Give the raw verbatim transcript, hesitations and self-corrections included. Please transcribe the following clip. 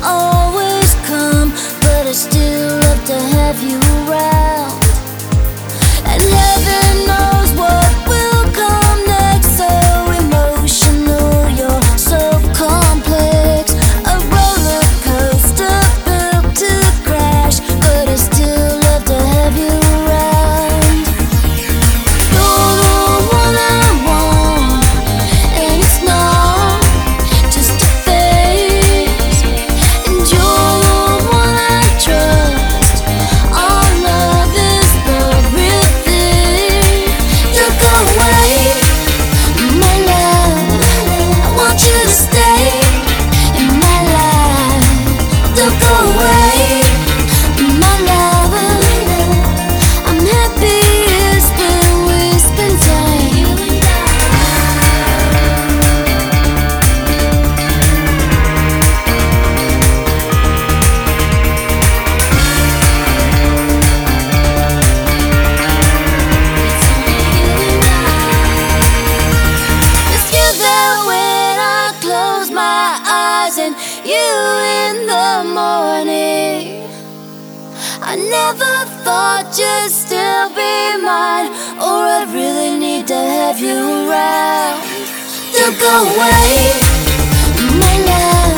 always come, but I still love to have you around. And heaven knows what will come next. So emotional, you're so complex. A roller coaster built to crash, but I still love to have you around. You're the one I want, and it's not just a phase. And you're the one I trust. Our love is the real thing. Don't go away, my love. I want you to stay in my life. Don't go away, my love. I'm happiest when we spend time. With you there when I close my eyes, and you in the morning. I never thought you'd still be mine, or I'd really need to have you around. Don't go away, my love.